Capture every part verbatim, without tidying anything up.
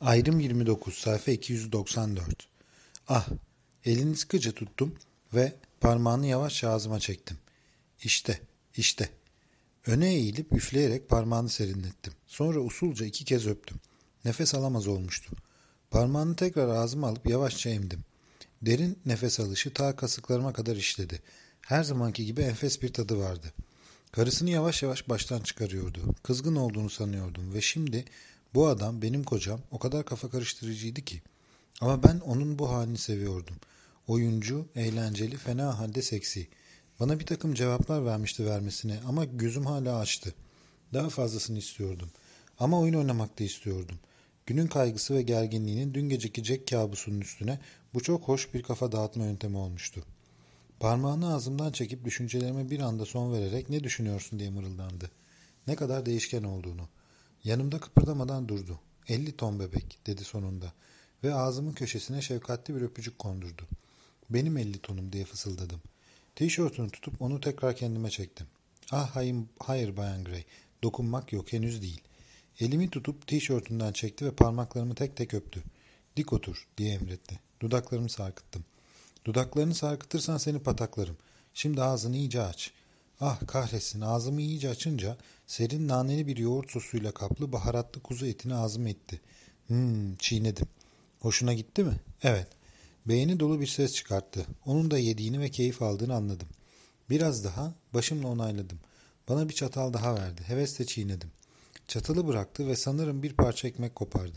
Ayrım yirmi dokuz, sayfa iki yüz doksan dört. Ah, elini sıkıca tuttum ve parmağını yavaşça ağzıma çektim. İşte, işte. Öne eğilip üfleyerek parmağını serinlettim. Sonra usulca iki kez öptüm. Nefes alamaz olmuştu. Parmağını tekrar ağzıma alıp yavaşça emdim. Derin nefes alışı ta kasıklarıma kadar işledi. Her zamanki gibi enfes bir tadı vardı. Karısını yavaş yavaş baştan çıkarıyordu. Kızgın olduğunu sanıyordum ve şimdi bu adam benim kocam o kadar kafa karıştırıcıydı ki. Ama ben onun bu halini seviyordum. Oyuncu, eğlenceli, fena halde seksi. Bana bir takım cevaplar vermişti vermesine ama gözüm hala açtı. Daha fazlasını istiyordum. Ama oyun oynamak da istiyordum. Günün kaygısı ve gerginliğinin dün geceki Jack kabusunun üstüne bu çok hoş bir kafa dağıtma yöntemi olmuştu. Parmağını ağzımdan çekip düşüncelerime bir anda son vererek ne düşünüyorsun diye mırıldandı. Ne kadar değişken olduğunu. Yanımda kıpırdamadan durdu. Elli ton bebek dedi sonunda ve ağzımın köşesine şefkatli bir öpücük kondurdu. Benim elli tonum diye fısıldadım. Tişörtünü tutup onu tekrar kendime çektim. Ah hayır, hayır Bayan Gray, dokunmak yok, henüz değil. Elimi tutup tişörtünden çekti ve parmaklarımı tek tek öptü. Dik otur diye emretti. Dudaklarımı sarkıttım. Dudaklarını sarkıtırsan seni pataklarım. Şimdi ağzını iyice aç. Ah kahretsin, ağzımı iyice açınca serin naneli bir yoğurt sosuyla kaplı baharatlı kuzu etini ağzıma itti. Hmm, çiğnedim. Hoşuna gitti mi? Evet. Beğeni dolu bir ses çıkarttı. Onun da yediğini ve keyif aldığını anladım. Biraz daha başımla onayladım. Bana bir çatal daha verdi. Hevesle çiğnedim. Çatalı bıraktı ve sanırım bir parça ekmek kopardı.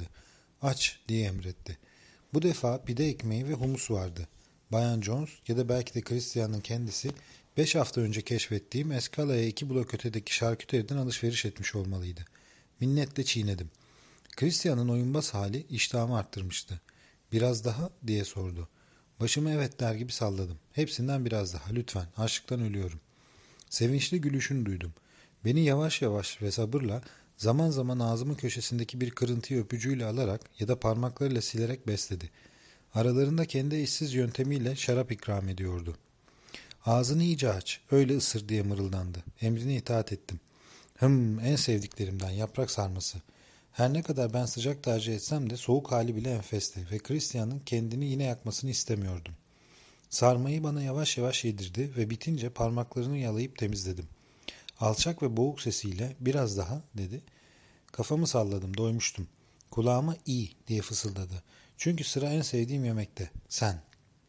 Aç diye emretti. Bu defa pide ekmeği ve humus vardı. Bayan Jones ya da belki de Christian'ın kendisi beş hafta önce keşfettiğim Escala'ya iki blok ötedeki şarküteriden alışveriş etmiş olmalıydı. Minnetle çiğnedim. Christian'ın oyunbaz hali iştahımı arttırmıştı. Biraz daha diye sordu. Başımı evet der gibi salladım. Hepsinden biraz daha lütfen, açlıktan ölüyorum. Sevinçli gülüşünü duydum. Beni yavaş yavaş ve sabırla zaman zaman ağzımın köşesindeki bir kırıntıyı öpücüğüyle alarak ya da parmaklarıyla silerek besledi. Aralarında kendi eşsiz yöntemiyle şarap ikram ediyordu. Ağzını iyice aç, öyle ısır diye mırıldandı. Emrine itaat ettim. Hım, en sevdiklerimden yaprak sarması. Her ne kadar ben sıcak tercih etsem de soğuk hali bile enfesti ve Christian'ın kendini yine yakmasını istemiyordum. Sarmayı bana yavaş yavaş yedirdi ve bitince parmaklarını yalayıp temizledim. Alçak ve boğuk sesiyle biraz daha dedi. Kafamı salladım, doymuştum. Kulağıma iyi diye fısıldadı. Çünkü sıra en sevdiğim yemekte. Sen.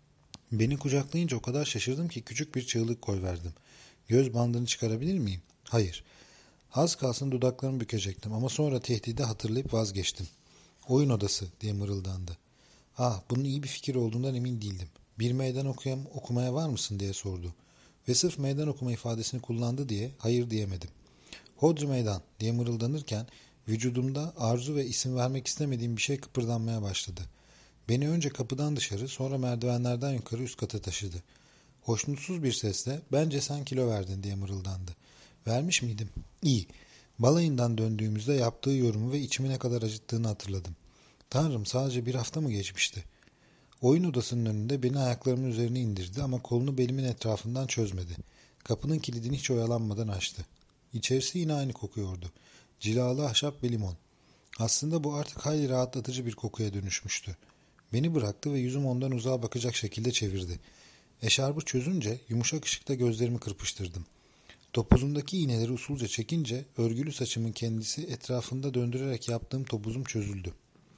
Beni kucaklayınca o kadar şaşırdım ki küçük bir çığlık koyverdim. Göz bandını çıkarabilir miyim? Hayır. Az kalsın dudaklarımı bükecektim ama sonra tehdidi hatırlayıp vazgeçtim. Oyun odası diye mırıldandı. Ah, bunun iyi bir fikir olduğundan emin değildim. Bir meydan okuyam, okumaya var mısın diye sordu. Ve sırf meydan okuma ifadesini kullandı diye hayır diyemedim. Hodri meydan diye mırıldanırken vücudumda arzu ve isim vermek istemediğim bir şey kıpırdanmaya başladı. Beni önce kapıdan dışarı sonra merdivenlerden yukarı üst kata taşıdı. Hoşnutsuz bir sesle bence sen kilo verdin diye mırıldandı. Vermiş miydim? İyi. Balayından döndüğümüzde yaptığı yorumu ve içimi ne kadar acıttığını hatırladım. Tanrım, sadece bir hafta mı geçmişti? Oyun odasının önünde beni ayaklarımın üzerine indirdi ama kolunu belimin etrafından çözmedi. Kapının kilidini hiç oyalanmadan açtı. İçerisi yine aynı kokuyordu. Cilalı ahşap ve limon. Aslında bu artık hayli rahatlatıcı bir kokuya dönüşmüştü. Beni bıraktı ve yüzüm ondan uzağa bakacak şekilde çevirdi. Eşarbı çözünce yumuşak ışıkta gözlerimi kırpıştırdım. Topuzumdaki iğneleri usulca çekince örgülü saçımın kendisi etrafında döndürerek yaptığım topuzum çözüldü.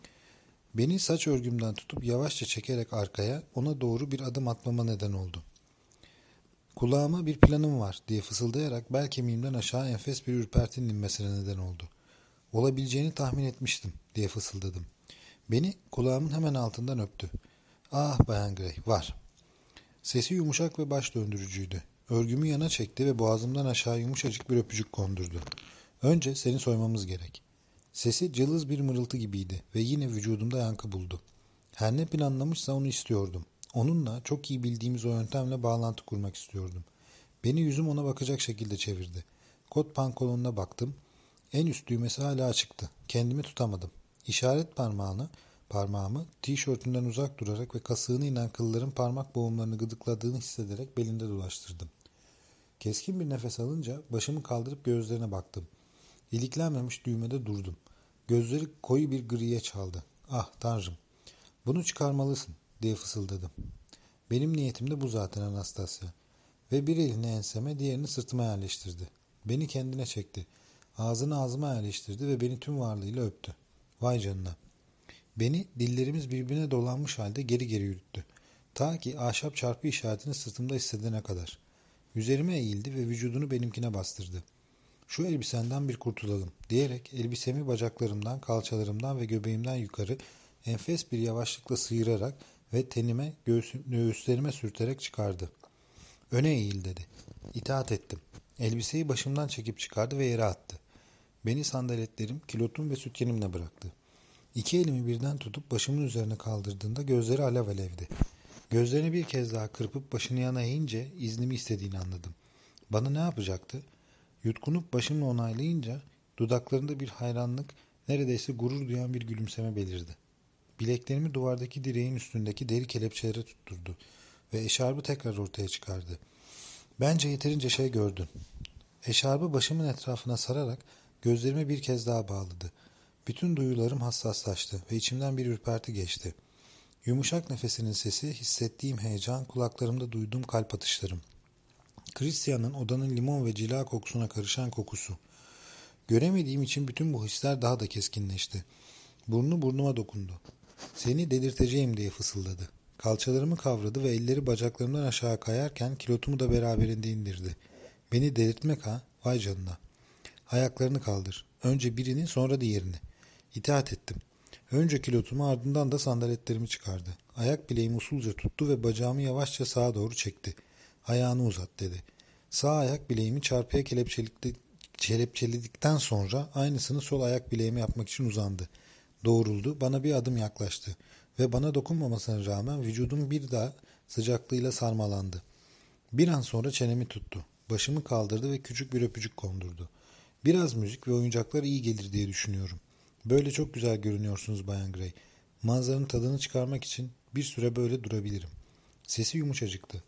Beni saç örgümden tutup yavaşça çekerek arkaya ona doğru bir adım atmama neden oldu. Kulağıma bir planım var diye fısıldayarak bel kemiğimden aşağı enfes bir ürpertinin inmesine neden oldu. Olabileceğini tahmin etmiştim diye fısıldadım. Beni kulağımın hemen altından öptü. Ah Bayan Gray, var. Sesi yumuşak ve baş döndürücüydü. Örgümü yana çekti ve boğazımdan aşağı yumuşacık bir öpücük kondurdu. Önce seni soymamız gerek. Sesi cılız bir mırıltı gibiydi ve yine vücudumda yankı buldu. Her ne planlamışsa onu istiyordum. Onunla çok iyi bildiğimiz o yöntemle bağlantı kurmak istiyordum. Beni yüzüm ona bakacak şekilde çevirdi. Kot pantolonuna baktım. En üst düğmesi hala açıktı. Kendimi tutamadım. İşaret parmağını, parmağımı tişörtünden uzak durarak ve kasığını inen kılların parmak boğumlarını gıdıkladığını hissederek belinde dolaştırdım. Keskin bir nefes alınca başımı kaldırıp gözlerine baktım. İliklenmemiş düğmede durdum. Gözleri koyu bir griye çaldı. Ah Tanrım, bunu çıkarmalısın diye fısıldadım. Benim niyetim de bu zaten Anastasya. Ve bir elini enseme, diğerini sırtıma yerleştirdi. Beni kendine çekti. Ağzını ağzıma yerleştirdi ve beni tüm varlığıyla öptü. Vay canına. Beni dillerimiz birbirine dolanmış halde geri geri yürüttü. Ta ki ahşap çarpı işaretini sırtımda hissedene kadar. Üzerime eğildi ve vücudunu benimkine bastırdı. Şu elbisenden bir kurtulalım diyerek elbisemi bacaklarımdan, kalçalarımdan ve göbeğimden yukarı enfes bir yavaşlıkla sıyırarak ve tenime, göğüslerime sürterek çıkardı. Öne eğil dedi. İtaat ettim. Elbiseyi başımdan çekip çıkardı ve yere attı. Beni sandaletlerim, kilotum ve sütyenimle bıraktı. İki elimi birden tutup başımın üzerine kaldırdığında gözleri alev alevdi. Gözlerini bir kez daha kırpıp başını yana eğince iznimi istediğini anladım. Bana ne yapacaktı? Yutkunup başımla onaylayınca dudaklarında bir hayranlık, neredeyse gurur duyan bir gülümseme belirdi. Bileklerimi duvardaki direğin üstündeki deri kelepçelere tutturdu ve eşarbı tekrar ortaya çıkardı. Bence yeterince şey gördün. Eşarbı başımın etrafına sararak gözlerimi bir kez daha bağladı. Bütün duyularım hassaslaştı ve içimden bir ürperti geçti. Yumuşak nefesinin sesi, hissettiğim heyecan, kulaklarımda duyduğum kalp atışlarım. Christian'ın odanın limon ve cila kokusuna karışan kokusu. Göremediğim için bütün bu hisler daha da keskinleşti. Burnu burnuma dokundu. Seni delirteceğim diye fısıldadı. Kalçalarımı kavradı ve elleri bacaklarımdan aşağı kayarken kilotumu da beraberinde indirdi. Beni delirtmek ha? Vay canına. Ayaklarını kaldır. Önce birini sonra diğerini. İtaat ettim. Önce kilotumu ardından da sandaletlerimi çıkardı. Ayak bileğimi usulca tuttu ve bacağımı yavaşça sağa doğru çekti. Ayağını uzat dedi. Sağ ayak bileğimi çarpıya kelepçeledikten sonra aynısını sol ayak bileğime yapmak için uzandı. Doğruldu, bana bir adım yaklaştı ve bana dokunmamasına rağmen vücudum bir daha sıcaklığıyla sarmalandı. Bir an sonra çenemi tuttu. Başımı kaldırdı ve küçük bir öpücük kondurdu. Biraz müzik ve oyuncaklar iyi gelir diye düşünüyorum. Böyle çok güzel görünüyorsunuz Bayan Gray. Manzaranın tadını çıkarmak için bir süre böyle durabilirim. Sesi yumuşacıktı.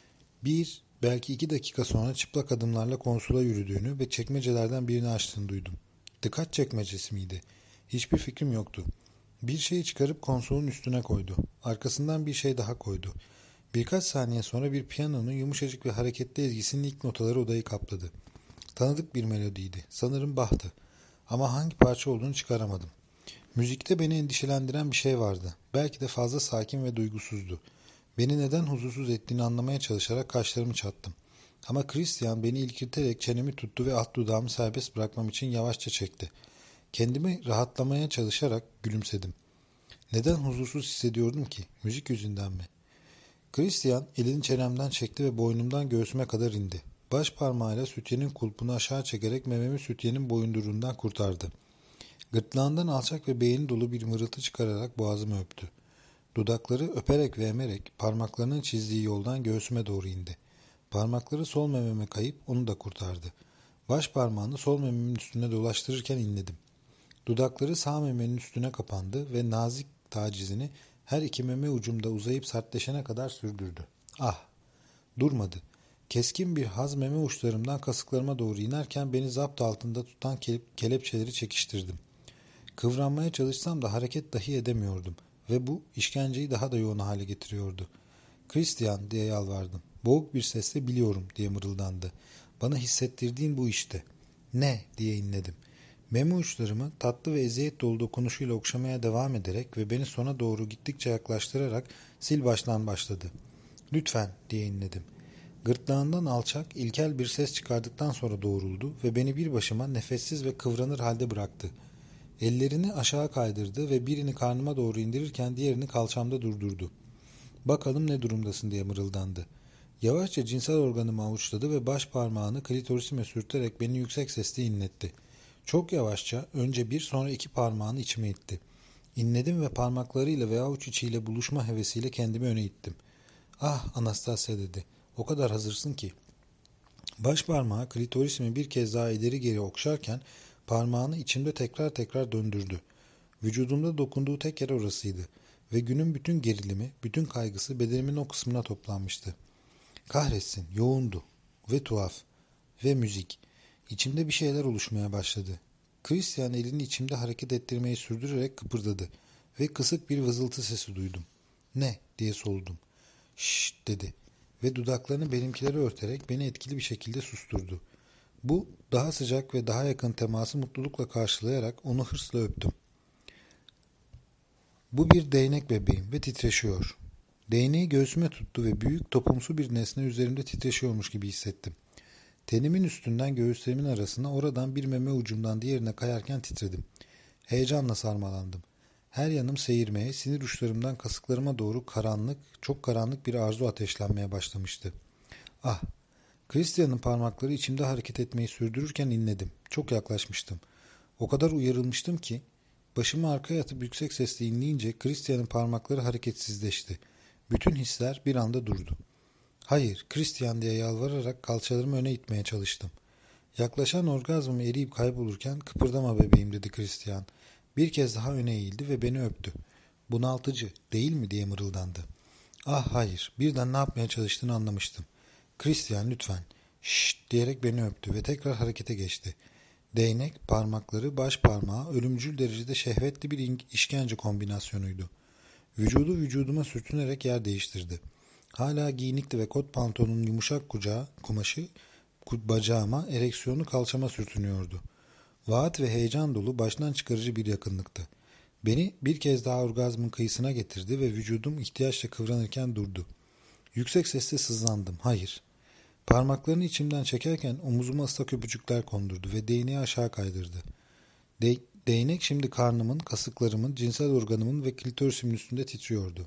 Bir, belki iki dakika sonra çıplak adımlarla konsola yürüdüğünü ve çekmecelerden birini açtığını duydum. Dikkat çekmecesi miydi? Hiçbir fikrim yoktu. Bir şeyi çıkarıp konsolun üstüne koydu. Arkasından bir şey daha koydu. Birkaç saniye sonra bir piyanonun yumuşacık ve hareketli ezgisinin ilk notaları odayı kapladı. Tanıdık bir melodiydi. Sanırım Bach'tı. Ama hangi parça olduğunu çıkaramadım. Müzikte beni endişelendiren bir şey vardı. Belki de fazla sakin ve duygusuzdu. Beni neden huzursuz ettiğini anlamaya çalışarak kaşlarımı çattım. Ama Christian beni ilkilterek çenemi tuttu ve alt dudağımı serbest bırakmam için yavaşça çekti. Kendimi rahatlamaya çalışarak gülümsedim. Neden huzursuz hissediyordum ki? Müzik yüzünden mi? Christian elini çenemden çekti ve boynumdan göğsüme kadar indi. Baş parmağıyla sütyenin kulpunu aşağı çekerek mememi sütyenin boyunduruğundan kurtardı. Gırtlağından alçak ve beğeni dolu bir mırıltı çıkararak boğazımı öptü. Dudakları öperek ve emerek parmaklarının çizdiği yoldan göğsüme doğru indi. Parmakları sol mememe kayıp onu da kurtardı. Baş parmağını sol mememin üstüne dolaştırırken inledim. Dudakları sağ memenin üstüne kapandı ve nazik tacizini her iki meme ucumda uzayıp sertleşene kadar sürdürdü. Ah! Durmadı. Keskin bir haz meme uçlarımdan kasıklarıma doğru inerken beni zapt altında tutan kelepçeleri çekiştirdim. Kıvranmaya çalışsam da hareket dahi edemiyordum ve bu işkenceyi daha da yoğun hale getiriyordu. Christian diye yalvardım. Boğuk bir sesle biliyorum diye mırıldandı. Bana hissettirdiğin bu işte. Ne diye inledim. Meme uçlarımı tatlı ve eziyet dolu dokunuşuyla okşamaya devam ederek ve beni sona doğru gittikçe yaklaştırarak sil baştan başladı. Lütfen diye inledim. Gırtlağından alçak, ilkel bir ses çıkardıktan sonra doğruldu ve beni bir başıma nefessiz ve kıvranır halde bıraktı. Ellerini aşağı kaydırdı ve birini karnıma doğru indirirken diğerini kalçamda durdurdu. Bakalım ne durumdasın diye mırıldandı. Yavaşça cinsel organımı avuçladı ve baş parmağını klitorisime sürterek beni yüksek sesle inletti. Çok yavaşça önce bir sonra iki parmağını içime itti. İnledim ve parmaklarıyla ve avuç içiyle buluşma hevesiyle kendimi öne ittim. Ah Anastasia dedi. O kadar hazırsın ki. Baş parmağı klitorisimi bir kez daha ileri geri okşarken parmağını içimde tekrar tekrar döndürdü. Vücudumda dokunduğu tek yer orasıydı ve günün bütün gerilimi, bütün kaygısı bedenimin o kısmına toplanmıştı. Kahretsin, yoğundu ve tuhaf ve müzik. İçimde bir şeyler oluşmaya başladı. Christian elini içimde hareket ettirmeyi sürdürerek kıpırdadı ve kısık bir vızıltı sesi duydum. Ne diye sordum. Şşş dedi ve dudaklarını benimkileri örterek beni etkili bir şekilde susturdu. Bu daha sıcak ve daha yakın teması mutlulukla karşılayarak onu hırsla öptüm. Bu bir değnek bebeğim ve titreşiyor. Değneği göğsüme tuttu ve büyük topumsu bir nesne üzerimde titreşiyormuş gibi hissettim. Tenimin üstünden göğüslerimin arasına oradan bir meme ucumdan diğerine kayarken titredim. Heyecanla sarmalandım. Her yanım seyirmeye, sinir uçlarımdan kasıklarıma doğru karanlık, çok karanlık bir arzu ateşlenmeye başlamıştı. Ah! Christian'ın parmakları içimde hareket etmeyi sürdürürken inledim. Çok yaklaşmıştım. O kadar uyarılmıştım ki, başımı arkaya atıp yüksek sesle inleyince Christian'ın parmakları hareketsizleşti. Bütün hisler bir anda durdu. Hayır, Christian diye yalvararak kalçalarımı öne itmeye çalıştım. Yaklaşan orgazmım eriyip kaybolurken kıpırdama bebeğim dedi Christian. Bir kez daha öne eğildi ve beni öptü. Bunaltıcı, değil mi diye mırıldandı. Ah hayır, birden ne yapmaya çalıştığını anlamıştım. Christian lütfen, şşt diyerek beni öptü ve tekrar harekete geçti. Değnek, parmakları, baş parmağı ölümcül derecede şehvetli bir işkence kombinasyonuydu. Vücudu vücuduma sürtünerek yer değiştirdi. Hala giyinikti ve kot pantolonun yumuşak kucağı, kumaşı bacağıma, ereksiyonu kalçama sürtünüyordu. Vaat ve heyecan dolu baştan çıkarıcı bir yakınlıktı. Beni bir kez daha orgazmın kıyısına getirdi ve vücudum ihtiyaçla kıvranırken durdu. Yüksek sesle sızlandım. Hayır. Parmaklarını içimden çekerken omuzuma ıslak öpücükler kondurdu ve değneği aşağı kaydırdı. De- değnek şimdi karnımın, kasıklarımın, cinsel organımın ve klitorisimin üstünde titriyordu.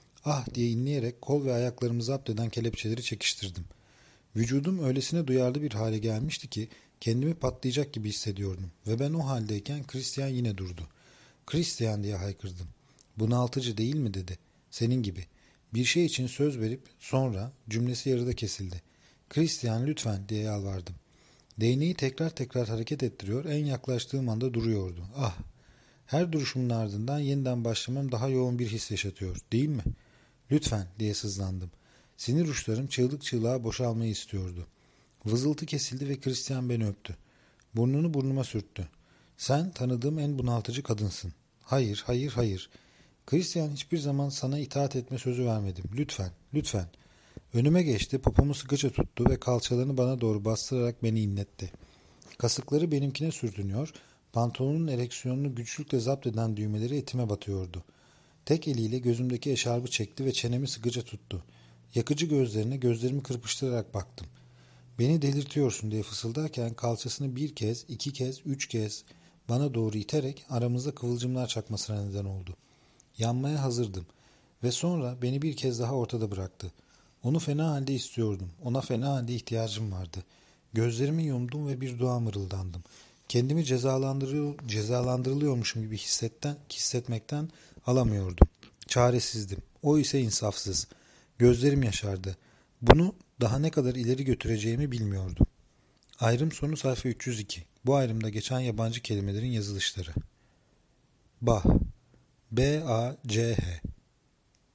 Ah diye inleyerek kol ve ayaklarımı zapt eden kelepçeleri çekiştirdim. Vücudum öylesine duyarlı bir hale gelmişti ki kendimi patlayacak gibi hissediyordum ve ben o haldeyken Christian yine durdu. Christian diye haykırdım. Bunaltıcı değil mi dedi. Senin gibi. Bir şey için söz verip sonra cümlesi yarıda kesildi. Christian lütfen diye yalvardım. Değneği tekrar tekrar hareket ettiriyor, en yaklaştığım anda duruyordu. Ah! Her duruşumun ardından yeniden başlamam daha yoğun bir his yaşatıyor, değil mi? Lütfen diye sızlandım. Sinir uçlarım çığlık çığlığa boşalmayı istiyordu. Vızıltı kesildi ve Christian beni öptü. Burnunu burnuma sürttü. Sen tanıdığım en bunaltıcı kadınsın. Hayır, hayır, hayır. Christian hiçbir zaman sana itaat etme sözü vermedim. Lütfen, lütfen. Önüme geçti, popomu sıkıca tuttu ve kalçalarını bana doğru bastırarak beni inletti. Kasıkları benimkine sürtünüyor, pantolonun ereksiyonunu güçlükle zapt eden düğmeleri etime batıyordu. Tek eliyle gözümdeki eşarbı çekti ve çenemi sıkıca tuttu. Yakıcı gözlerine gözlerimi kırpıştırarak baktım. Beni delirtiyorsun diye fısıldarken kalçasını bir kez, iki kez, üç kez bana doğru iterek aramızda kıvılcımlar çakmasına neden oldu. Yanmaya hazırdım ve sonra beni bir kez daha ortada bıraktı. Onu fena halde istiyordum. Ona fena halde ihtiyacım vardı. Gözlerimi yumdum ve bir dua mırıldandım. Kendimi cezalandırıyor, cezalandırılıyormuşum gibi hissetten, hissetmekten alamıyordum. Çaresizdim. O ise insafsız. Gözlerim yaşardı. Bunu daha ne kadar ileri götüreceğimi bilmiyordum. Ayrım sonu sayfa üç yüz iki. Bu ayrımda geçen yabancı kelimelerin yazılışları. Bah, B A C H,